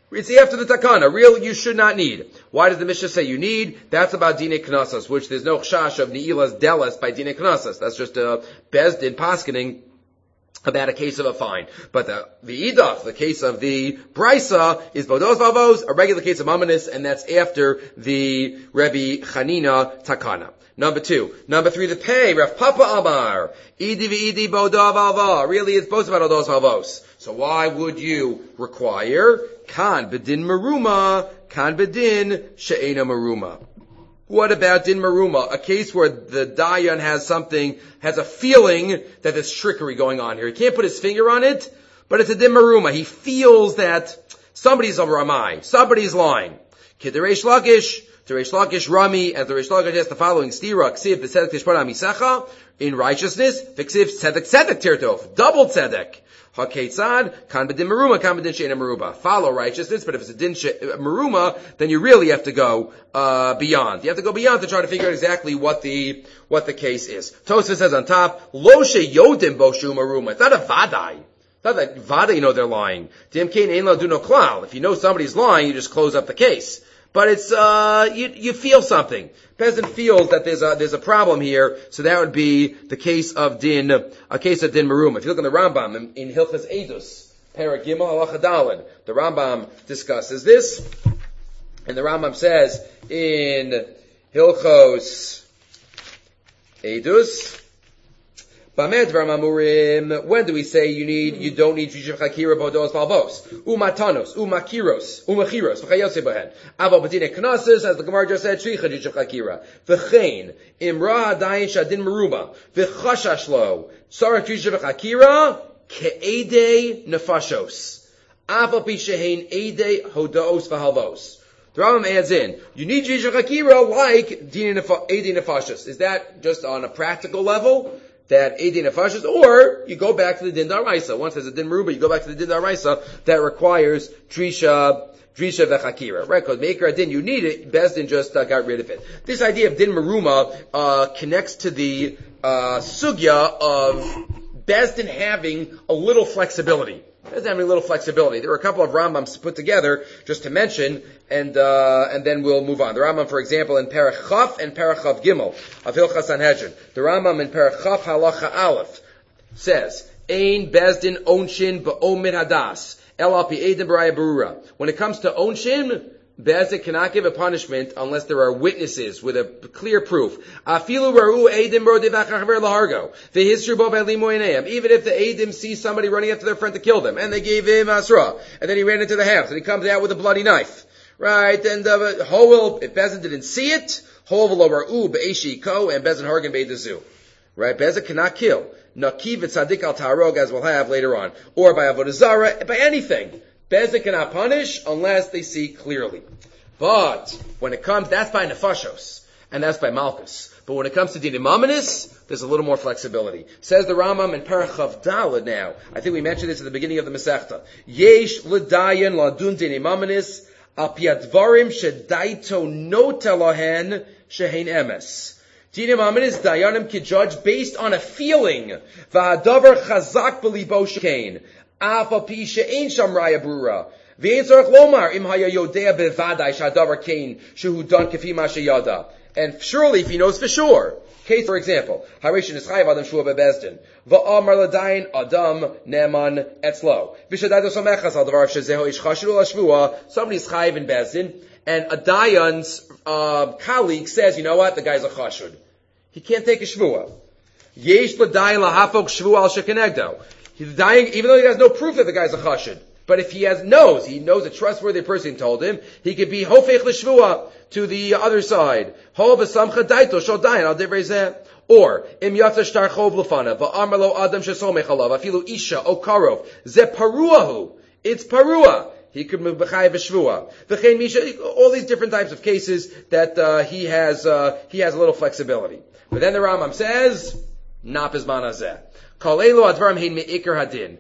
It's after the takana. Real, you should not need. Why does the Mishnah say you need? That's about dine knasas, which there's no chash of ni'ilas delas by dine knasas. That's just a bezdin paskening about a case of a fine. But the, the idach, the case of the brisa, is bodos vavos, a regular case of amanis, and that's after the Rebbe Chanina takana. Number two. Number three, the pay. Rav Papa Amar. Idi v'idi bodav alva. Really, it's both about odos vavos. So why would you require kan bedin maruma, kan bedin she'ena maruma? What about din maruma? A case where the dayan has something, has a feeling that there's trickery going on here. He can't put his finger on it, but it's a din maruma. He feels that somebody's a ramai, somebody's lying. Kideresh lagish. The Reish Lakish Rami, and the Reish Lakish has the following stira, ksiv b'tzedek tishpana misecha, in righteousness, v'ksiv tzedek tzedek tirtov, double tzedek. HaKetzad, kan b'din meruma, kan b'din she'ena meruma. Follow righteousness, but if it's a din meruma, then you really have to go, uh, beyond. You have to go beyond to try to figure out exactly what the, what the case is. Tosfos says on top, lo she'yodim bo shu meruma. It's not a vadai. It's not that vadai, you know they're lying. Dim kein ein lo do no klal. If you know somebody's lying, you just close up the case. But it's, uh, you, you feel something. Peasant feels that there's a, there's a problem here, so that would be the case of din, a case of din marum. If you look in the Rambam, in, in Hilchas Eidus, Perek Gimel Halacha Daled, the Rambam discusses this, and the Rambam says in Hilchos Eidus, when do we say you need, you don't need Trisha Chakira Bodos Valvos? Umatanos, Umakiros, Umachiros, V'chayose Behen. Avo Badine Knossos, as the Gemara just said, Trisha Trisha Chakira. V'chein, Imra Hadayin Shadin Meruma, V'chashashlo, Sarah Trisha Chakira, Ke'edei Nefashos. Avo Pishehin Edei Hodos V'halvos. The Rambam adds in, you need Trisha Chakira like Edei Nefashos. Is that just on a practical level? That Eidin Nefashos, or you go back to the Din Daraisa. Once there's a Din Meruba, you go back to the Din Daraisa that requires Trisha, Trisha Vechakira. Right? Because Maker Adin, you need it, Bezdin just uh, got rid of it. This idea of Din Meruma, uh, connects to the, uh, Sugya of Bezdin having a little flexibility. Bezdin having a little flexibility. There were a couple of Rambams put together, just to mention, and, uh, and then we'll move on. The Rambam, for example, in Perech Chaf and Perech Chaf Gimel of Hilchas Sanhedrin. The Rambam in Perech Chaf Halacha Aleph says, Ein Bezdin Onshin Ba'omid Hadas, El Al Pi Edim B'raya Berura. When it comes to Onshin, Bezdin cannot give a punishment unless there are witnesses with a clear proof. Afilu Raru Edim B'rodivachachver Lahargo. V'hisru Bo V'limo Yineim. Even if the Edim see somebody running after their friend to kill them, and they gave him Asra, and then he ran into the house, and he comes out with a bloody knife. Right, and, uh, Hoel, if Bezdin didn't see it, Hoel V'lo Raru B'eshi Ko, and Bezdin Hargan B'ed the zoo. Right, Bezdin cannot kill. Nakiv Tzaddik Al Tarog, as we'll have later on. Or by Avodah Zarah, by anything. Bezdin cannot punish unless they see clearly. But when it comes, that's by Nefashos, and that's by Malchus. But when it comes to Dinim Amanis, there's a little more flexibility. Says the Rambam in Parachav Daled now. I think we mentioned this at the beginning of the Masechta. Yesh l'dayan l'adun Dinim Amanis al pi advarim shedaito nota lahen shehein emes. Dinim Amanis dayanim can judge based on a feeling. V'hadavar chazak b'libo shekein. Af al pi she'ein sham raya brura. V'ein tzarech lomar im haya yodea bevadai shadavar kein shehu don kefi ma sheyada. And surely, if he knows for sure, case for example, Harishin is chayav adam shua bebezdin, va'amar l'dayin adam neman etzlo. V'shadaydo somechas al davar shezeho ish chashidu l'shvua. Somebody is chayav in bezdin, and a dayan's uh, colleague says, you know what, the guy's a chashud. He can't take a shvua. Yesh l'dayin lahafok shvua al shekenegdo. He's dying, even though he has no proof that the guy's a chashud. But if he has knows, he knows a trustworthy person told him, he could be hofech l'shvua to the other side. Ho v'samcha daito shol dayan al divrei zeh. Or im yatsa shtar chov l'fanav va'amar lo adam shesomech alav afilu isha o karov ze paruahu. It's parua. He could move b'chayev v'shvua. V'chein misha. All these different types of cases that uh, he has uh, he has a little flexibility. But then the Rambam says, not bizman hazeh. Once the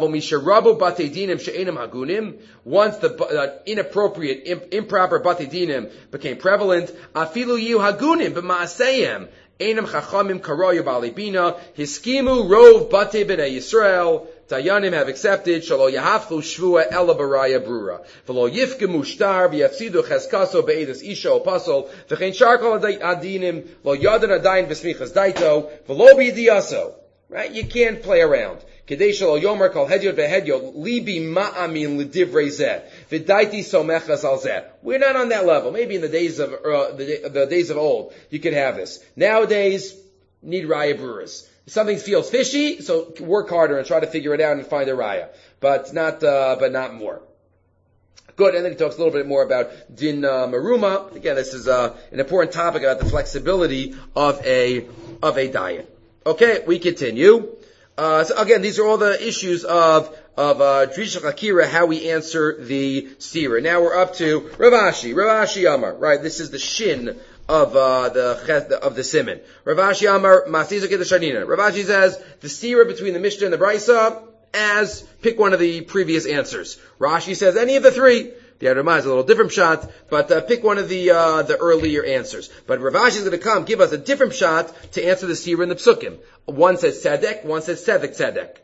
uh, inappropriate, imp- improper batei dinim became prevalent, afilu yu hagunim b'maaseyem enam chachamim karoyu b'alei bina hiskimu rov batei b'nei Yisrael Dayanim have accepted, Shalo Yahaflu Shvua Ela Baraya Brura. V'lo Yifgemu Shtar, V'yafsidu Cheskaso Be'edus Isha Opasol, V'chein Sharkol Adinim, Lo Yadan Adayin V'smichas Daito, V'lo B'yidiyaso. Right? You can't play around. Kedei Shalo Yomer Kol Hedyot V'Hedyot, Libi Ma'amin L'divrei Zeh, V'daiti Somechas Al Zeh. We're not on that level. Maybe in the days of, uh, the, the days of old, you could have this. Nowadays, need Raya Brewers. If something feels fishy, so work harder and try to figure it out and find a Raya. But not, uh, but not more. Good, and then he talks a little bit more about Din uh, Maruma. Again, this is uh, an important topic about the flexibility of a, of a diet. Okay, we continue. Uh, so again, these are all the issues of, of, uh, Drisha Chakira, how we answer the Sira. Now we're up to Rav Ashi, Rav Ashi Amar, right? This is the shin of, uh, the, of the Siman. Rav Ashi Amar, Masizuk Shanina. Rav Ashi says, the Sira between the Mishnah and the Brisa, as, pick one of the previous answers. Rashi says, any of the three. The Adamah is a little different shot, but uh, pick one of the uh, the earlier answers. But Rav Ashi is going to come give us a different shot to answer the Sira and the Psukim. One says Tzedek, one says Tzedek Tzedek.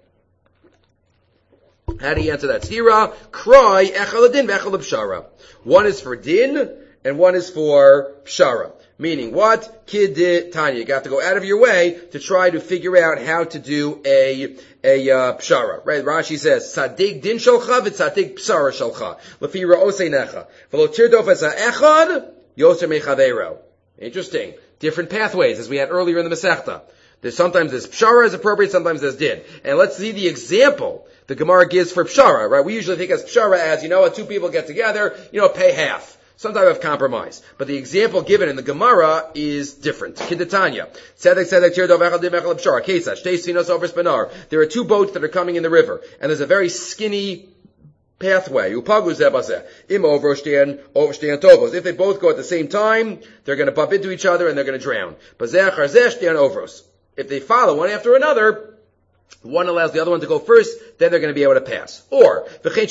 How do you answer that? Sira, Kroi, Echel Din, Echel Pshara. One is for Din, and one is for Pshara. Meaning what? Kid Tanya. You got to go out of your way to try to figure out how to do a, a, uh, pshara. Right? Rashi says, Tzadik din shalcha v'tzadik pshara shalcha. Lefi ra'osei necha. V'lo tirdof es ha'echad, yoser mechaveiro. Interesting. Different pathways, as we had earlier in the Masechta. There's sometimes this pshara is appropriate, sometimes there's din. And let's see the example the Gemara gives for pshara, right? We usually think as pshara as, you know what, two people get together, you know, pay half. Some type of compromise. But the example given in the Gemara is different. Kidatanya. Tzedek tzedek tir dov echad dim echad pshara. Kesach. Shtei sinos over spanar. There are two boats that are coming in the river. And there's a very skinny pathway. Upagu zebazeh. Im over shtein, over shtein tovos. If they both go at the same time, they're going to bump into each other and they're going to drown. Bazeh charzeh shtein ovros. If they follow one after another, one allows the other one to go first, then they're going to be able to pass. Or, three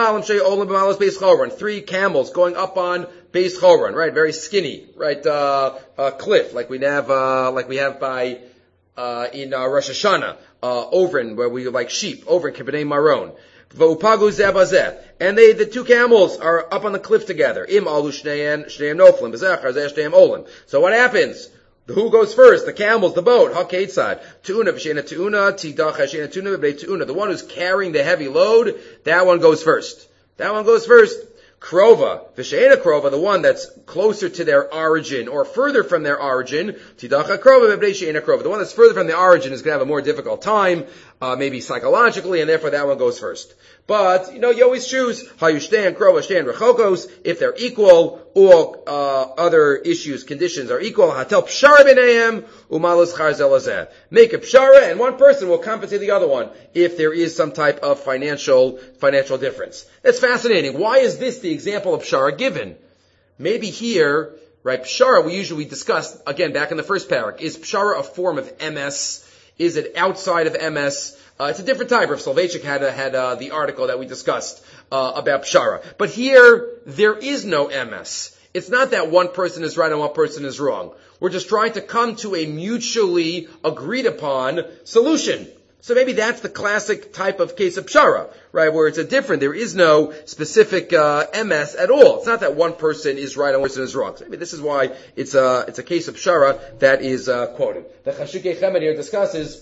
camels going up on Beis Choron, right? Very skinny, right? Uh, uh, cliff, like we have, uh, like we have by, uh, in, uh, Rosh Hashanah, uh, over in, where we like sheep, over in Kibbutz Maron. And they, the two camels are up on the cliff together. Im alu shneim noflim, b'zechar zeh shneim olim. So what happens? Who goes first? The camels, the boat. Hakeitzad. Tu'una v'sheina tu'una, tidach ha'sheina tu'una v'bnei tu'una. The one who's carrying the heavy load, that one goes first. That one goes first. Krova, v'sheina krova, the one that's closer to their origin or further from their origin, tidach ha'krova v'bnei sheina krova. The one that's further from the origin is going to have a more difficult time, uh, maybe psychologically, and therefore that one goes first. But, you know, you always choose Hayushtan, Krova, Shtan, Rechokos, if they're equal, or, uh, other issues, conditions are equal. Hatel Pshara b'neihem, umalus charzelazeh. Make a Pshara, and one person will compensate the other one, if there is some type of financial, financial difference. That's fascinating. Why is this the example of Pshara given? Maybe here, right, Pshara, we usually discussed, again, back in the first parak, is Pshara a form of M S? Is it outside of M S? Uh, it's a different type. Rav Soloveitchik had, uh, had, uh, the article that we discussed, uh, about Pshara. But here, there is no M S. It's not that one person is right and one person is wrong. We're just trying to come to a mutually agreed upon solution. So maybe that's the classic type of case of Pshara, right, where it's a different, there is no specific, uh, M S at all. It's not that one person is right and one person is wrong. So maybe this is why it's a, it's a case of Pshara that is, uh, quoted. The Chashukei Chemed here discusses,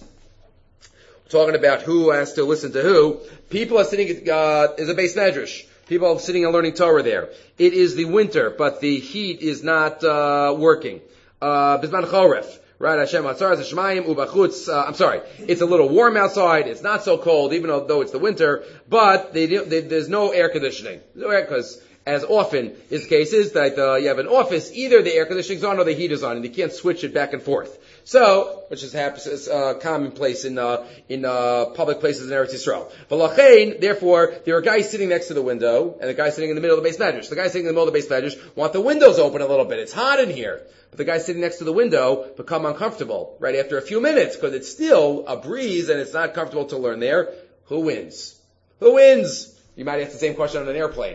talking about who has to listen to who. People are sitting, uh, is a Beis Medrash. People are sitting and learning Torah there. It is the winter, but the heat is not, uh, working. Uh, Bizman Choref. Right, Hashem Atzar Zeshmayim Ubachutz. Uh, I'm sorry. It's a little warm outside. It's not so cold, even though, though it's the winter. But they, they, there's no air conditioning. No air, because as often is the case is that uh, you have an office, either the air conditioning's on or the heat is on, and you can't switch it back and forth. So, which is happens is uh, commonplace in uh, in uh, public places in Eretz Yisrael. V'lachein, therefore, there are guys sitting next to the window, and the guy sitting in the middle of the Beis Medrash. The guy sitting in the middle of the Beis Medrash want the windows open a little bit. It's hot in here. But the guy sitting next to the window become uncomfortable right after a few minutes because it's still a breeze and it's not comfortable to learn there. Who wins? Who wins? You might ask the same question on an airplane.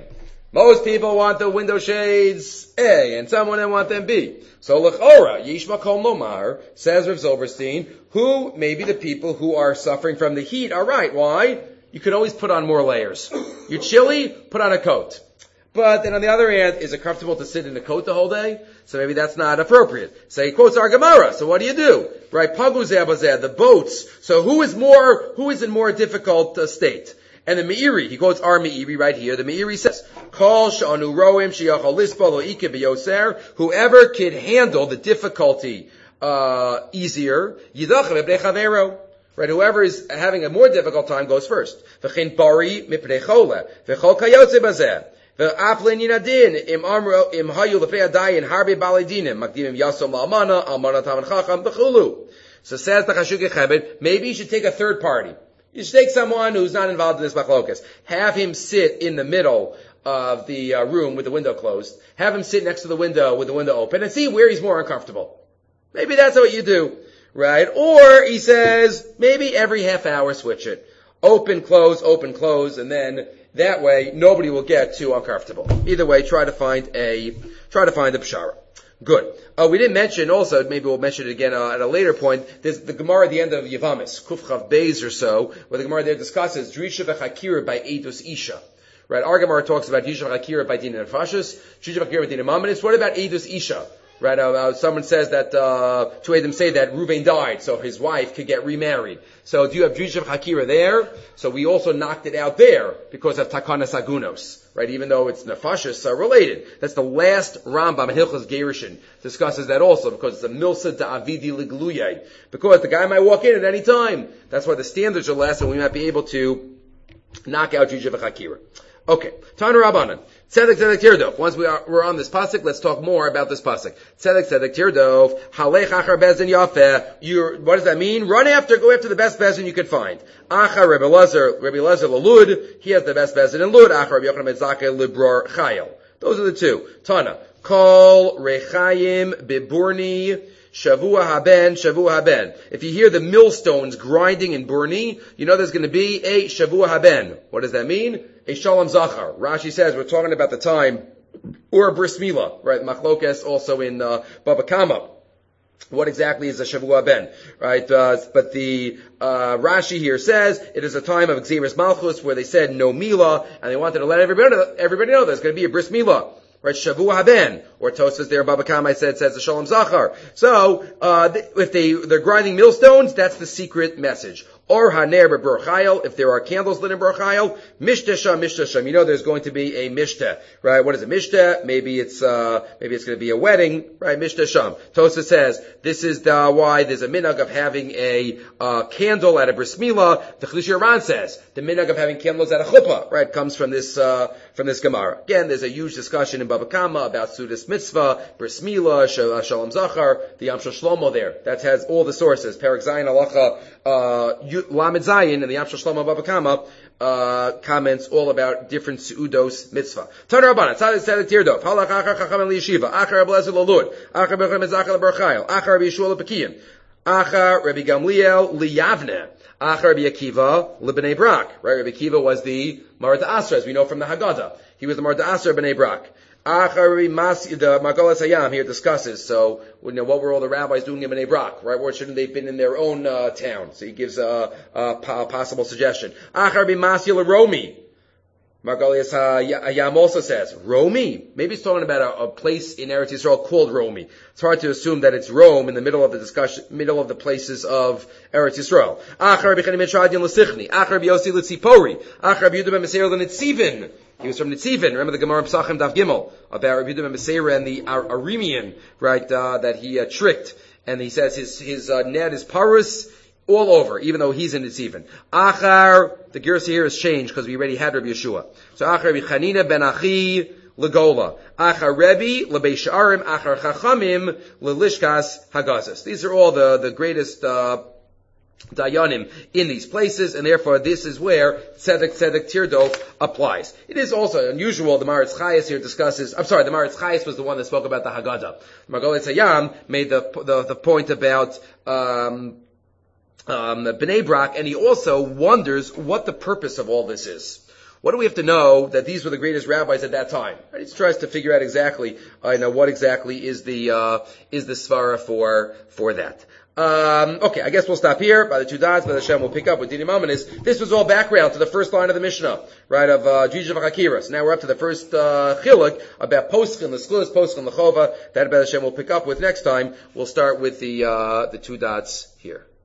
Most people want the window shades A, and some of them want them B. So l'chora, yish makom lomar, says Rav Zilberstein, who maybe the people who are suffering from the heat are right. Why? You could always put on more layers. You're chilly, put on a coat. But then on the other hand, is it comfortable to sit in a coat the whole day? So maybe that's not appropriate. So he quotes our Gemara. So what do you do? Right? Pagu zeh, the boats. So who is more, who is in more difficult uh, state? And the Meiri, he quotes our Meiri right here. The Meiri says, Kol sh'anu roim she'yachal lispa lo ike b'yoser, whoever could handle the difficulty, uh, easier, yidachem ebnei chavero. Right, whoever is having a more difficult time goes first. V'chein bari mipnei chole, v'chol kayotze bazeh. V'aflin yinadin, im amro, im hayu l'fei adayin, harbe baladinim, makdimim yasom la'almana, almana taman chacham, v'chulu. So says the Chashukei Chebed, maybe you should take a third party. You should take someone who's not involved in this machlokas. Have him sit in the middle of the uh, room with the window closed. Have him sit next to the window with the window open and see where he's more uncomfortable. Maybe that's what you do, right? Or he says, maybe every half hour switch it. Open, close, open, close, and then that way nobody will get too uncomfortable. Either way, try to find a, try to find a pshara. Good. Uh, we didn't mention also, maybe we'll mention it again uh, at a later point, there's the Gemara at the end of Yevamis, Kuf Chav Beis or so, where the Gemara there discusses Drisha v'Chakira by Eidos Isha. Right, our Gemara talks about Drisha v'Chakira by Din Nefashis, Drisha v'Chakira by Din Mamanis. What about Eidos Isha? Right, uh, uh, someone says that, uh, two of them say that Reuven died, so his wife could get remarried. So do you have Drisha v'Chakira there? So we also knocked it out there because of Takanas Agunos. Right, even though it's nefashis are related. That's the last Rambam in Hilchos Gerushin discusses that also because it's a milsa da'avidi ligluyay. Because the guy might walk in at any time. That's why the standards are less and we might be able to knock out Drisha v'Chakira. Okay, Tana Rabbanan. Tzedek tzedek tirdov. Once we are, we're on this pasuk, let's talk more about this pasuk. Tzedek tzedek tirdov. Halech achar bezin yafeh. You, what does that mean? Run after, go after the best bezin you can find. Achar Rebbe Lezer, Rebbe Lezer LeLud. He has the best bezin in Lud. Achar Rebbe Yochanan Metzake Libror Chayil. Those are the two. Tana. Kol Rechayim Biburni. Shavua haben, Shavua haben. If you hear the millstones grinding in Burni, you know there's going to be a Shavua haben. What does that mean? A Shalom Zachar. Rashi says we're talking about the time, or a Bris Milah, right? Machlokes also in uh, Baba Kama. What exactly is a Shavua ben? Right? Uh, but the uh, Rashi here says it is a time of Xeris Malchus where they said no Milah, and they wanted to let everybody know, everybody know there's going to be a Bris Milah. Right, Shavua haben, or Tosfos there, Baba Kamai said, says the Shalom Zachar. So, uh, if they, they're grinding millstones, that's the secret message. Or haner b'Ber Chayil, if there are candles lit in Ber Chayil, Mishteh Sham, Mishteh Sham. You know there's going to be a Mishteh, right? What is a Mishteh? Maybe it's, uh, maybe it's going to be a wedding, right? Mishteh Sham. Tosfos says, this is the, why there's a minhag of having a, uh, candle at a Bris Milah. The Chiddushei Ran says, the minhag of having candles at a chuppah, right, comes from this, uh, from this Gemara. Again, there's a huge discussion in Baba Kama about Sudas Mitzvah, Bris Milah, Shalom Zachar, the Yam Shel Shlomo there. That has all the sources. Perek Zayin Halacha, uh, Lamed Zayin, and the Yam Shel Shlomo Baba Kama, uh, comments all about different Seudos Mitzvah. Taner Rabbanan, Tzaddik Tzaddik Tirdov, Halach Achar Chacham Liyeshiva, Achar Rebbe Lezer LeLud, Achar Rebbe Metzachel LeBer Chayil, Achar Rebbe Yeshua LePekiyin, Achar Rebbe Gamliel Liyavne, Achar Rebbe Akiva LeBnei Brak. Right, Rebbe Akiva was the Marat Asra, as we know from the Haggadah. He was the Marat Asra Bnei Brak. Achari Mas, the Margolis Hayam here discusses, so, you know, what were all the rabbis doing in Bnei Brak, right? Or shouldn't they have been in their own, uh, town? So he gives a, a, a possible suggestion. Achari Masil Romi. Margolis Hayam also says, Romi? Maybe it's talking about a, a place in Eretz Yisrael called Romi. It's hard to assume that it's Rome in the middle of the discussion, middle of the places of Eretz Yisrael. Achar B'chanim Eshadin L'Sichni. Achar B'yosi L'Tzipori. Achar B'yudam B'Meseir L'Nitzivin. He was from Nitzivin. Remember the Gemara Pesachim Daf Gimel about Rabbi Yehuda ben Meseira and the Ar- Aramean, right, uh, that he uh, tricked. And he says his, his uh, net is parus all over, even though he's in Nitzivin. Achar, the Gersa here has changed because we already had Rabbi Yeshua. So Achar Rabbi Chanina ben Achi Legola. Achar Rebbe Lebeis Sha'arim. Achar Chachamim Lelishkas Hagazas. These are all the, the greatest, uh, Dayanim in these places, and therefore this is where Tzedek Tzedek Tirdof applies. It is also unusual, the Maritz Chayes here discusses, I'm sorry, the Maritz Chayes was the one that spoke about the Haggadah. Margolis Hayam made the, the, the point about, um, um, Bnei Brak, and he also wonders what the purpose of all this is. What do we have to know that these were the greatest rabbis at that time? Right? He tries to figure out exactly, I uh, know what exactly is the uh, is the svara for for that. Um, okay, I guess we'll stop here. By the two dots, by the Hashem, we'll pick up with Dini Mamonis. This was all background to the first line of the Mishnah, right, of uh, Jija v'Chakiras. Now we're up to the first uh, chiluk about Poskin, the Sklis, Poskin, the Chova. That by the Hashem we'll pick up with next time. We'll start with the uh, the two dots here.